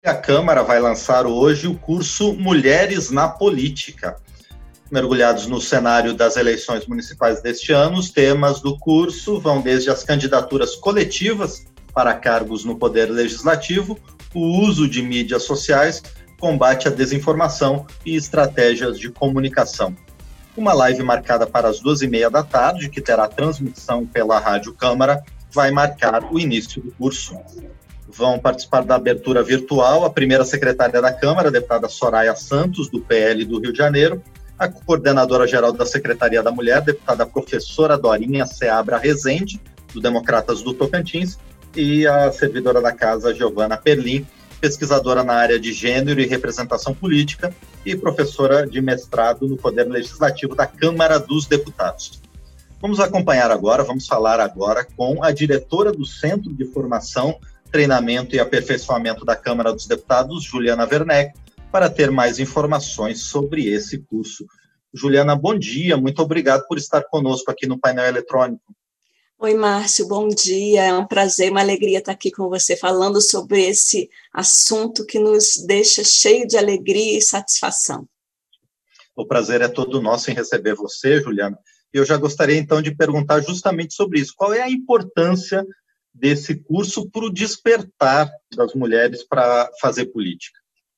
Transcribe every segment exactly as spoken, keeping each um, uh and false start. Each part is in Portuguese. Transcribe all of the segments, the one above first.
A Câmara vai lançar hoje o curso Mulheres na Política. Mergulhados no cenário das eleições municipais deste ano, os temas do curso vão desde as candidaturas coletivas para cargos no Poder Legislativo, o uso de mídias sociais, combate à desinformação e estratégias de comunicação. Uma live marcada para as duas e meia da tarde, que terá transmissão pela Rádio Câmara, vai marcar o início do curso. Vão participar da abertura virtual a primeira secretária da Câmara, a deputada Soraya Santos, do P L do Rio de Janeiro, a coordenadora-geral da Secretaria da Mulher, deputada professora Dorinha Seabra Rezende, do Democratas do Tocantins, e a servidora da Casa, Giovana Perlin, pesquisadora na área de gênero e representação política e professora de mestrado no Poder Legislativo da Câmara dos Deputados. Vamos acompanhar agora, vamos falar agora com a diretora do Centro de Formação, Treinamento e Aperfeiçoamento da Câmara dos Deputados, Juliana Werneck, para ter mais informações sobre esse curso. Juliana, bom dia, muito obrigado por estar conosco aqui no painel eletrônico. Oi, Márcio, bom dia, é um prazer, uma alegria estar aqui com você, falando sobre esse assunto que nos deixa cheio de alegria e satisfação. O prazer é todo nosso em receber você, Juliana. E eu já gostaria, então, de perguntar justamente sobre isso. Qual é a importância desse curso para o despertar das mulheres para fazer política?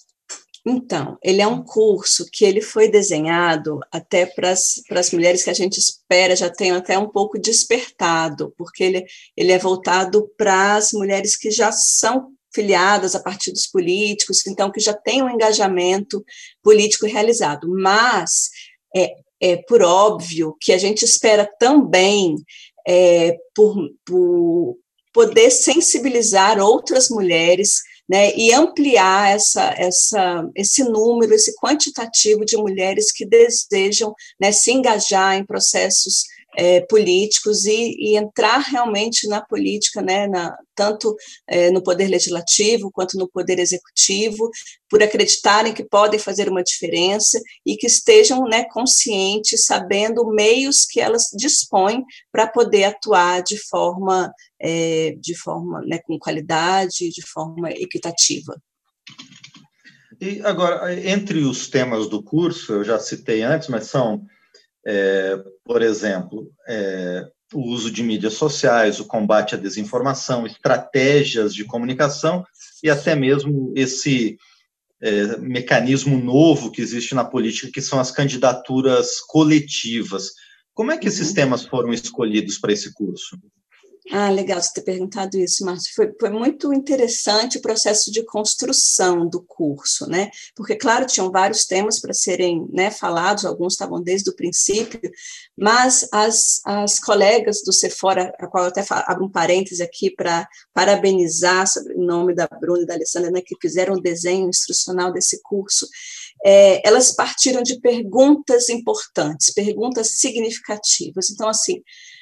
Então, ele é um curso que ele foi desenhado até para as mulheres que a gente espera já tenham até um pouco despertado, porque ele, ele é voltado para as mulheres que já são filiadas a partidos políticos, então que já têm um engajamento político realizado, mas é, é por óbvio que a gente espera também é, por, por poder sensibilizar outras mulheres, né, e ampliar essa, essa, esse número, esse quantitativo de mulheres que desejam, né, se engajar em processos é, políticos e, e entrar realmente na política, né, na, tanto é, no poder legislativo quanto no poder executivo, por acreditarem que podem fazer uma diferença e que estejam, né, conscientes, sabendo meios que elas dispõem para poder atuar de forma, é, de forma, né, com qualidade, de forma equitativa. E agora, entre os temas do curso, eu já citei antes, mas são, é, por exemplo, é, o uso de mídias sociais, o combate à desinformação, estratégias de comunicação e até mesmo esse é, mecanismo novo que existe na política, que são as candidaturas coletivas. Como é que esses temas foram escolhidos para esse curso? Ah, legal você ter perguntado isso, Márcio. Foi, foi muito interessante o processo de construção do curso, né? Porque, claro, tinham vários temas para serem, né, falados, alguns estavam desde o princípio, mas as, as colegas do Sephora, a qual eu até abro um parêntese aqui para parabenizar sobre o nome da Bruna e da Alessandra, né, que fizeram o desenho instrucional desse curso, é, elas partiram de perguntas importantes, perguntas significativas. Então, assim,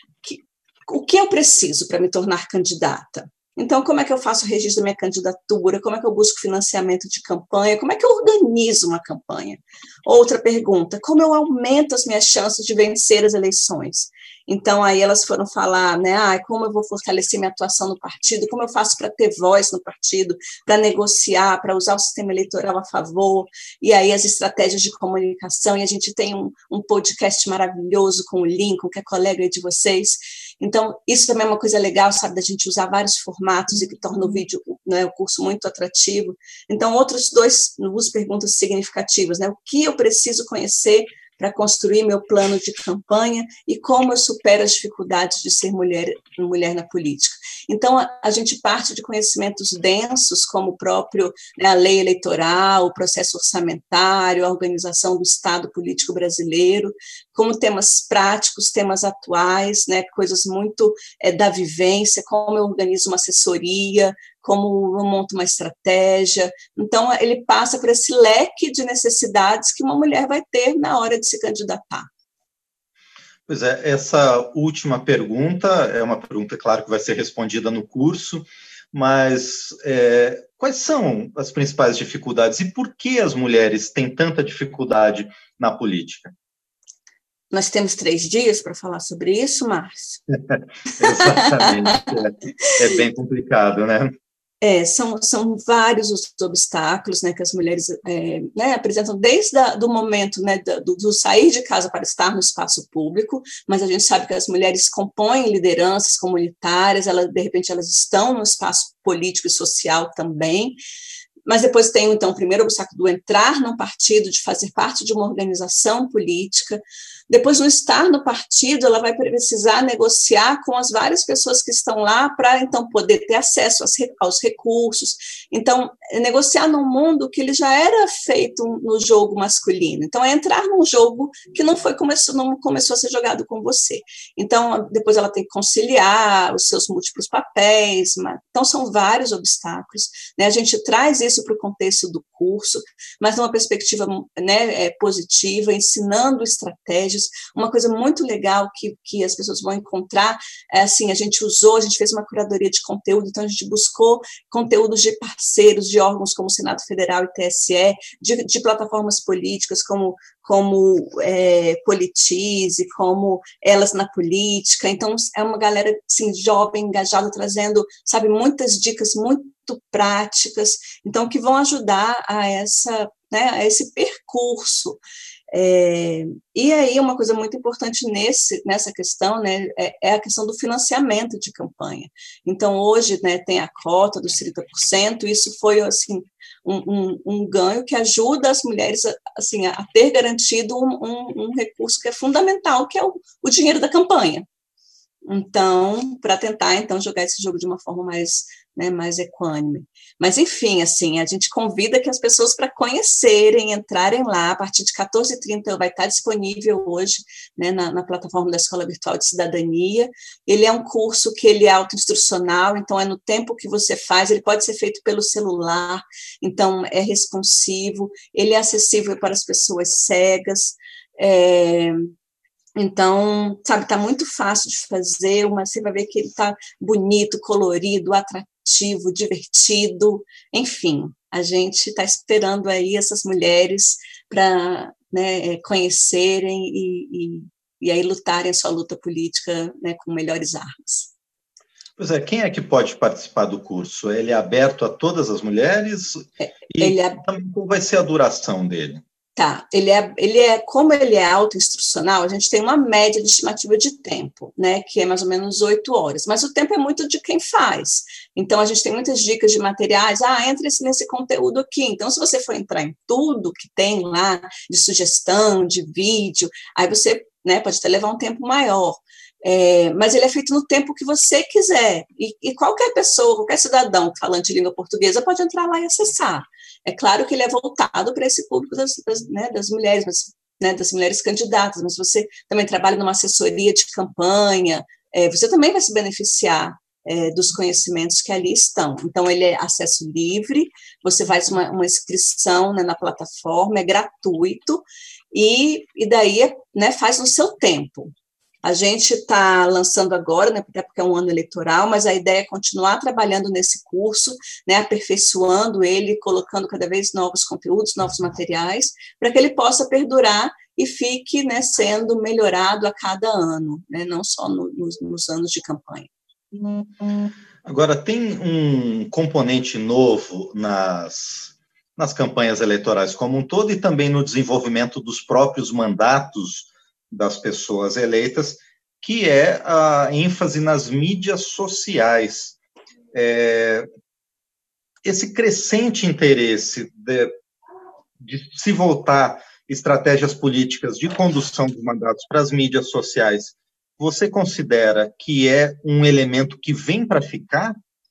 o que eu preciso para me tornar candidata? Então, como é que eu faço o registro da minha candidatura? Como é que eu busco financiamento de campanha? Como é que eu organizo uma campanha? Outra pergunta, como eu aumento as minhas chances de vencer as eleições? Então, aí elas foram falar, né, ah, como eu vou fortalecer minha atuação no partido, como eu faço para ter voz no partido, para negociar, para usar o sistema eleitoral a favor, e aí as estratégias de comunicação, e a gente tem um, um podcast maravilhoso com o Lincoln, que é colega aí de vocês. Então, isso também é uma coisa legal, sabe, da gente usar vários formatos e que torna o vídeo, né, o curso muito atrativo. Então, outros dois, duas perguntas significativas, né, o que eu preciso conhecer para construir meu plano de campanha e como eu supero as dificuldades de ser mulher, mulher na política. Então, a, a gente parte de conhecimentos densos, como o próprio, né, a lei eleitoral, o processo orçamentário, a organização do Estado político brasileiro, como temas práticos, temas atuais, né, coisas muito é, da vivência, como eu organizo uma assessoria, como eu monto uma estratégia. Então, ele passa por esse leque de necessidades que uma mulher vai ter na hora de se candidatar. Pois é, essa última pergunta é uma pergunta, claro, que vai ser respondida no curso, mas é, quais são as principais dificuldades e por que as mulheres têm tanta dificuldade na política? Nós temos três dias para falar sobre isso, Márcio? Exatamente, é, é bem complicado, né? É, são, são vários os obstáculos, né, que as mulheres é, né, apresentam desde a, do momento, né, do, do sair de casa para estar no espaço público, mas a gente sabe que as mulheres compõem lideranças comunitárias, elas, de repente elas estão no espaço político e social também, mas depois tem, então, o primeiro obstáculo do entrar num partido, de fazer parte de uma organização política. Depois, no estar no partido, ela vai precisar negociar com as várias pessoas que estão lá para, então, poder ter acesso aos recursos. Então, negociar num mundo que ele já era feito no jogo masculino. Então, é entrar num jogo que não foi começou, não começou a ser jogado com você. Então, depois ela tem que conciliar os seus múltiplos papéis. Então, são vários obstáculos, né? A gente traz isso para o contexto do curso, mas numa perspectiva, né, positiva, ensinando estratégias. Uma coisa muito legal que, que as pessoas vão encontrar é assim, a gente usou, a gente fez uma curadoria de conteúdo, então a gente buscou conteúdos de parceiros, de órgãos como o Senado Federal e T S E, de, de plataformas políticas como, como é, Politize, como Elas na Política. Então é uma galera assim, jovem, engajada, trazendo, sabe, muitas dicas muito práticas, então, que vão ajudar a, essa, né, a esse percurso. É, e aí, uma coisa muito importante nesse, nessa questão, né, é, é a questão do financiamento de campanha. Então, hoje, né, tem a cota dos trinta por cento, isso foi, assim, um, um, um ganho que ajuda as mulheres a, assim, a ter garantido um, um, um recurso que é fundamental, que é o, o dinheiro da campanha. Então, para tentar, então, jogar esse jogo de uma forma mais, né, mais equânime. Mas, enfim, assim, a gente convida que as pessoas para conhecerem, entrarem lá, a partir de quatorze e trinta vai estar disponível hoje, né, na, na plataforma da Escola Virtual de Cidadania. Ele é um curso que ele é autoinstrucional, então é no tempo que você faz, ele pode ser feito pelo celular, então é responsivo, ele é acessível para as pessoas cegas, é... Então, sabe, está muito fácil de fazer, mas você vai ver que ele está bonito, colorido, atrativo, divertido, enfim, a gente está esperando aí essas mulheres para, né, conhecerem e, e, e aí lutarem a sua luta política, né, com melhores armas. Pois é, quem é que pode participar do curso? Ele é aberto a todas as mulheres? É, e ele é... qual vai ser a duração dele? Tá, ele é, ele é, como ele é autoinstrucional, a gente tem uma média de estimativa de tempo, né, que é mais ou menos oito horas, mas o tempo é muito de quem faz, então a gente tem muitas dicas de materiais, ah, entre nesse conteúdo aqui, então se você for entrar em tudo que tem lá, de sugestão, de vídeo, aí você, né, pode até levar um tempo maior, é, mas ele é feito no tempo que você quiser, e, e qualquer pessoa, qualquer cidadão falante de língua portuguesa pode entrar lá e acessar. É claro que ele é voltado para esse público das, das, né, das mulheres, mas, né, das mulheres candidatas, mas você também trabalha numa assessoria de campanha, é, você também vai se beneficiar é, dos conhecimentos que ali estão. Então, ele é acesso livre, você faz uma, uma inscrição, né, na plataforma, é gratuito, e, e daí, né, faz no seu tempo. A gente está lançando agora, né, até porque é um ano eleitoral, mas a ideia é continuar trabalhando nesse curso, né, aperfeiçoando ele, colocando cada vez novos conteúdos, novos materiais, para que ele possa perdurar e fique, né, sendo melhorado a cada ano, né, não só no, nos, nos anos de campanha. Agora, tem um componente novo nas, nas campanhas eleitorais como um todo e também no desenvolvimento dos próprios mandatos das pessoas eleitas, que é a ênfase nas mídias sociais. É, esse crescente interesse de, de se voltar estratégias políticas de condução dos mandatos para as mídias sociais, você considera que é um elemento que vem para ficar?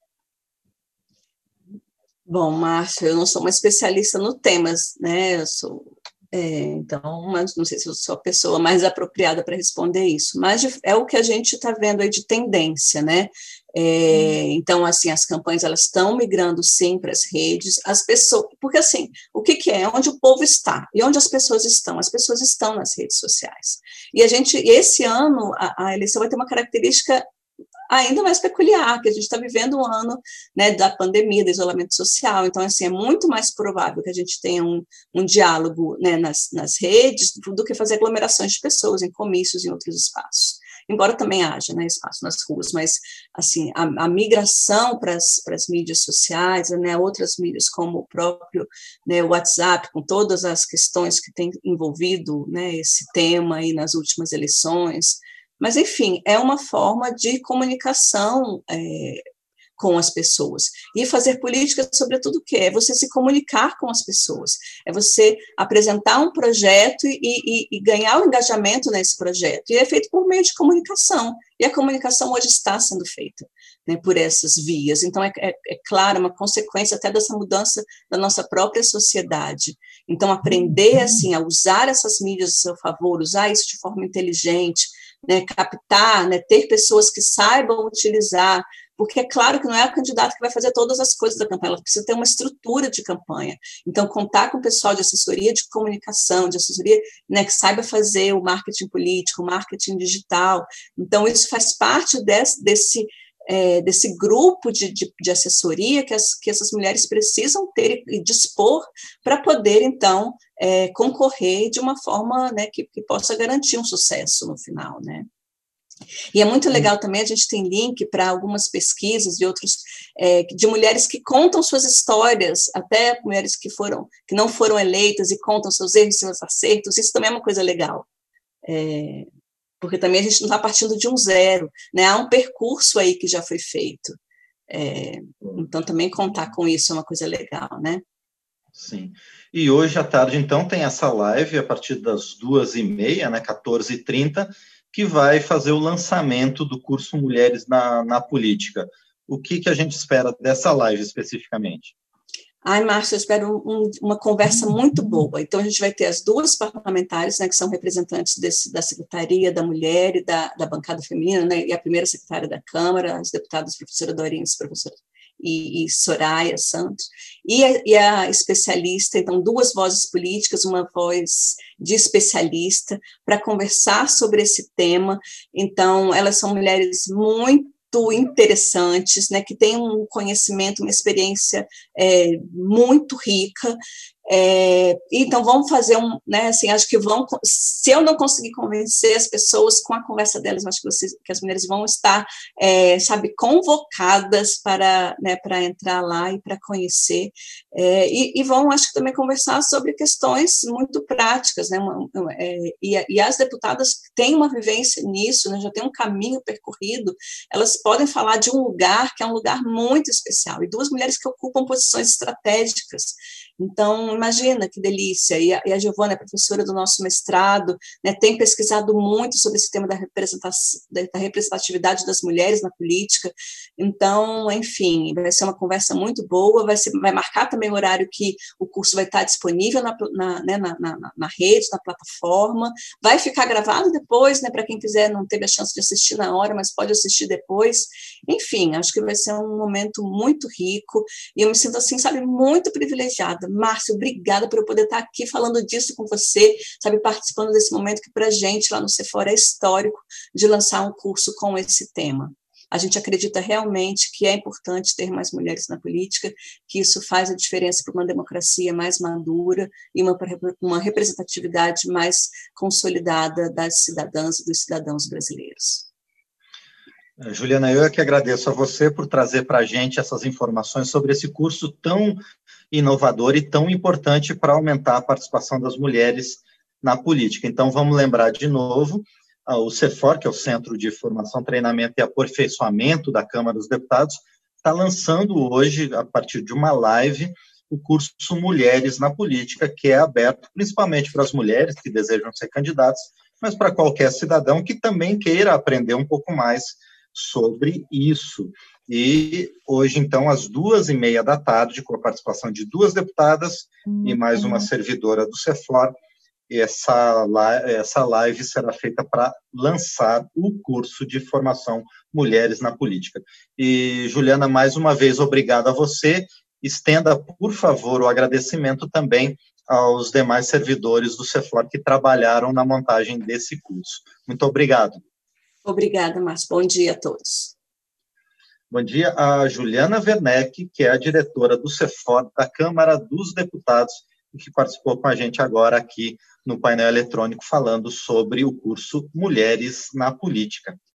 Bom, Márcia, eu não sou uma especialista no tema, né? Eu sou É, então, mas não sei se eu sou a pessoa mais apropriada para responder isso, mas é o que a gente está vendo aí de tendência, né? É, hum. Então, assim, as campanhas, elas estão migrando, sim, para as redes, as pessoas, porque, assim, o que, que é? Onde o povo está, e onde as pessoas estão? As pessoas estão nas redes sociais, e a gente, esse ano, a, a eleição vai ter uma característica ainda mais peculiar, que a gente está vivendo um ano, né, da pandemia, do isolamento social, então, assim, é muito mais provável que a gente tenha um, um diálogo, né, nas, nas redes do que fazer aglomerações de pessoas em comícios em outros espaços. embora também haja, né, espaço nas ruas, mas assim, a, a migração para as mídias sociais, né, outras mídias como o próprio, né, WhatsApp, com todas as questões que tem envolvido, né, esse tema aí nas últimas eleições, mas enfim, é uma forma de comunicação é, com as pessoas. E fazer política, sobretudo, o quê? É você se comunicar com as pessoas, é você apresentar um projeto e, e, e ganhar o engajamento nesse projeto. E é feito por meio de comunicação. E a comunicação hoje está sendo feita, né, por essas vias. Então, é, é, é claro, uma consequência até dessa mudança da nossa própria sociedade. Então, aprender, assim, a usar essas mídias a seu favor, usar isso de forma inteligente, né, captar, né, ter pessoas que saibam utilizar, porque é claro que não é o candidato que vai fazer todas as coisas da campanha, ela precisa ter uma estrutura de campanha. Então, contar com o pessoal de assessoria de comunicação, de assessoria, né, que saiba fazer o marketing político, o marketing digital. Então, isso faz parte desse, desse, é, desse grupo de, de, de assessoria que, as, que essas mulheres precisam ter e dispor para poder, então, é, concorrer de uma forma, né, que, que possa garantir um sucesso no final, né. E é muito legal também, a gente tem link para algumas pesquisas de outros, é, de mulheres que contam suas histórias, até mulheres que foram, que não foram eleitas e contam seus erros, seus acertos, isso também é uma coisa legal, é, porque também a gente não está partindo de um zero, né, há um percurso aí que já foi feito, é, então também contar com isso é uma coisa legal, né? Sim, e hoje à tarde, então, tem essa live a partir das duas e meia, né, quatorze e trinta, que vai fazer o lançamento do curso Mulheres na, na Política. O que, que a gente espera dessa live especificamente? Ai, Márcia, eu espero um, um, uma conversa muito boa. Então, a gente vai ter as duas parlamentares, né, que são representantes desse, da Secretaria da Mulher e da, da bancada feminina, né, e a primeira secretária da Câmara, as deputadas professora Dorins, professora E, e Soraya Santos, e a, e a especialista, então, duas vozes políticas, uma voz de especialista, para conversar sobre esse tema. Então, elas são mulheres muito interessantes, né, que têm um conhecimento, uma experiência é, muito rica. É, então vamos fazer um, né, assim, acho que vão, se eu não conseguir convencer as pessoas com a conversa delas, acho que, vocês, que as mulheres vão estar, é, sabe, convocadas para, né, para entrar lá e para conhecer, é, e, e vão, acho que também conversar sobre questões muito práticas, né, uma, é, e, e as deputadas têm uma vivência nisso, né, já tem um caminho percorrido, elas podem falar de um lugar que é um lugar muito especial, e duas mulheres que ocupam posições estratégicas. Então, imagina que delícia, e a, e a Giovana é professora do nosso mestrado, né, tem pesquisado muito sobre esse tema da, da representatividade das mulheres na política, então, enfim, vai ser uma conversa muito boa, vai, ser, vai marcar também o horário que o curso vai estar disponível na, na, né, na, na, na rede, na plataforma, vai ficar gravado depois, né, para quem quiser, não teve a chance de assistir na hora, mas pode assistir depois, enfim, acho que vai ser um momento muito rico, e eu me sinto assim, sabe, muito privilegiada. Márcia, obrigada por eu poder estar aqui falando disso com você, sabe, participando desse momento que para a gente lá no Cefora é histórico de lançar um curso com esse tema. A gente acredita realmente que é importante ter mais mulheres na política, que isso faz a diferença para uma democracia mais madura e uma, uma representatividade mais consolidada das cidadãs e dos cidadãos brasileiros. Juliana, eu é que agradeço a você por trazer para a gente essas informações sobre esse curso tão inovador e tão importante para aumentar a participação das mulheres na política. Então, vamos lembrar de novo, o CEFOR, que é o Centro de Formação, Treinamento e Aperfeiçoamento da Câmara dos Deputados, está lançando hoje, a partir de uma live, o curso Mulheres na Política, que é aberto principalmente para as mulheres que desejam ser candidatas, mas para qualquer cidadão que também queira aprender um pouco mais sobre isso. E hoje, então, às duas e meia da tarde, com a participação de duas deputadas uhum. e mais uma servidora do CEFOR, essa, essa live será feita para lançar o curso de formação Mulheres na Política. E, Juliana, mais uma vez, obrigado a você. Estenda, por favor, o agradecimento também aos demais servidores do CEFOR que trabalharam na montagem desse curso. Muito obrigado. Obrigada, Márcio. Bom dia a todos. Bom dia a Juliana Werneck, que é a diretora do CEFOR da Câmara dos Deputados, e que participou com a gente agora aqui no painel eletrônico falando sobre o curso Mulheres na Política.